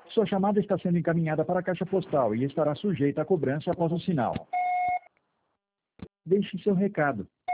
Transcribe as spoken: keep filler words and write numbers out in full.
Sua chamada está sendo encaminhada para a caixa postal e estará sujeita a cobrança após o sinal. Deixe seu recado.